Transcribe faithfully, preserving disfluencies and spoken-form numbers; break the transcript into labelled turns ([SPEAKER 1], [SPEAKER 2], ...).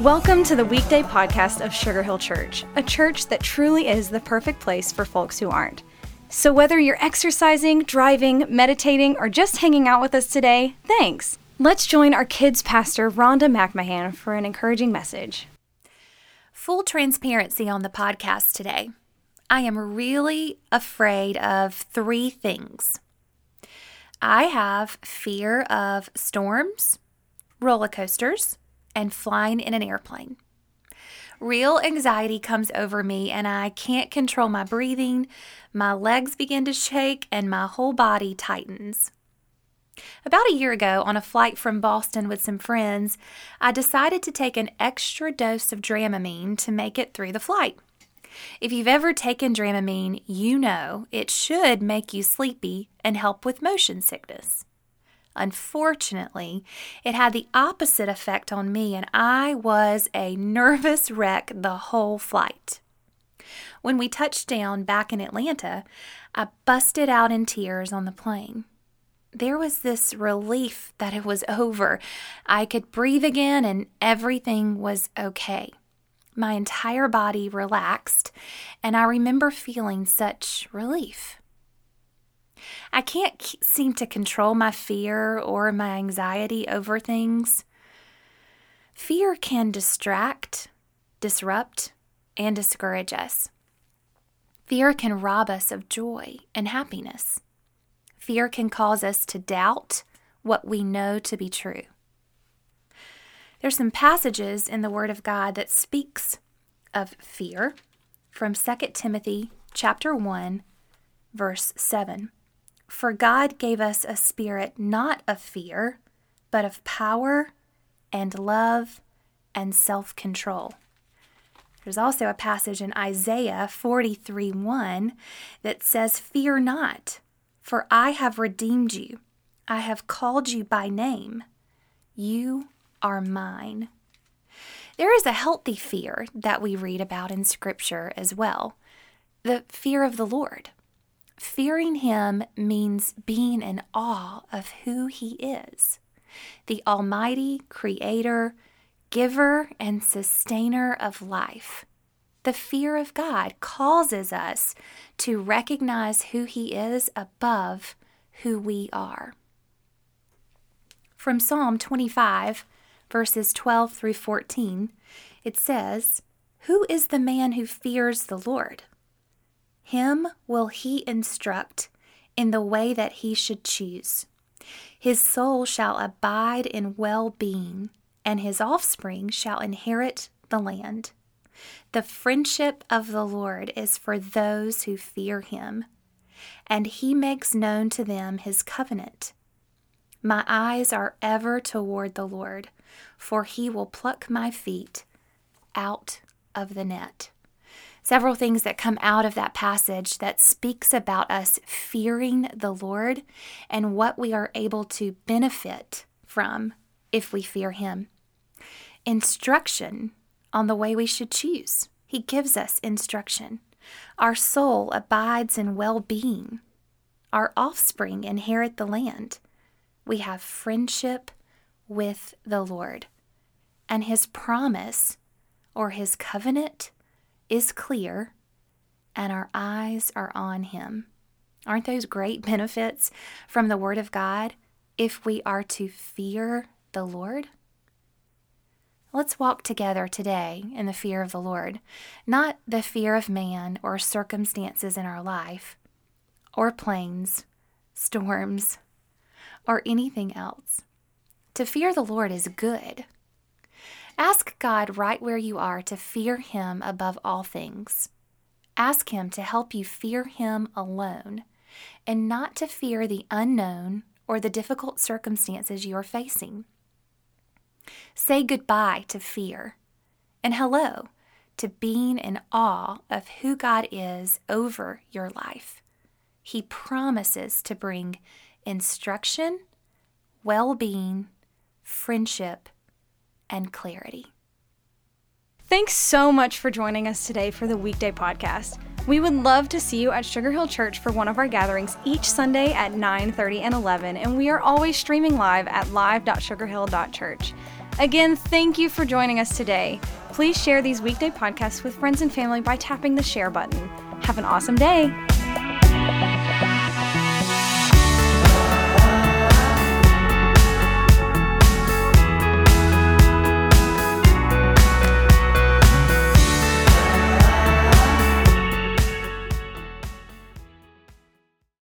[SPEAKER 1] Welcome to the weekday podcast of Sugar Hill Church, a church that truly is the perfect place for folks who aren't. So whether you're exercising, driving, meditating, or just hanging out with us today, thanks. Let's join our kids' pastor, Rhonda McMahon, for an encouraging message.
[SPEAKER 2] Full transparency on the podcast today. I am really afraid of three things. I have fear of storms, roller coasters, and flying in an airplane. Real anxiety comes over me and I can't control my breathing, my legs begin to shake, and my whole body tightens. About a year ago, on a flight from Boston with some friends, I decided to take an extra dose of Dramamine to make it through the flight. If you've ever taken Dramamine, you know it should make you sleepy and help with motion sickness. Unfortunately, it had the opposite effect on me, and I was a nervous wreck the whole flight. When we touched down back in Atlanta, I busted out in tears on the plane. There was this relief that it was over. I could breathe again and everything was okay. My entire body relaxed, and I remember feeling such relief. I can't seem to control my fear or my anxiety over things. Fear can distract, disrupt, and discourage us. Fear can rob us of joy and happiness. Fear can cause us to doubt what we know to be true. There's some passages in the Word of God that speaks of fear from Second Timothy chapter one, verse seven. For God gave us a spirit not of fear, but of power and love and self-control. There's also a passage in Isaiah forty-three one that says, Fear not, for I have redeemed you. I have called you by name. You are mine. There is a healthy fear that we read about in Scripture as well, the fear of the Lord. Fearing Him means being in awe of who He is, the Almighty Creator, Giver, and Sustainer of life. The fear of God causes us to recognize who He is above who we are. From Psalm twenty-five, verses twelve through fourteen, it says, Who is the man who fears the Lord? Him will He instruct in the way that he should choose. His soul shall abide in well-being, and his offspring shall inherit the land. The friendship of the Lord is for those who fear Him, and He makes known to them His covenant. My eyes are ever toward the Lord, for He will pluck my feet out of the net. Several things that come out of that passage that speaks about us fearing the Lord and what we are able to benefit from if we fear Him. Instruction on the way we should choose. He gives us instruction. Our soul abides in well-being. Our offspring inherit the land. We have friendship with the Lord. And His promise or His covenant is clear, and our eyes are on Him. Aren't those great benefits from the Word of God if we are to fear the Lord? Let's walk together today in the fear of the Lord, not the fear of man or circumstances in our life, or planes, storms, or anything else. To fear the Lord is good. Ask God right where you are to fear Him above all things. Ask Him to help you fear Him alone and not to fear the unknown or the difficult circumstances you are facing. Say goodbye to fear and hello to being in awe of who God is over your life. He promises to bring instruction, well-being, friendship, and clarity.
[SPEAKER 1] Thanks so much for joining us today for the weekday podcast. We would love to see you at Sugar Hill Church for one of our gatherings each Sunday at nine thirty and eleven, and we are always streaming live at live dot sugar hill dot church. Again, thank you for joining us today. Please share these weekday podcasts with friends and family by tapping the share button. Have an awesome day.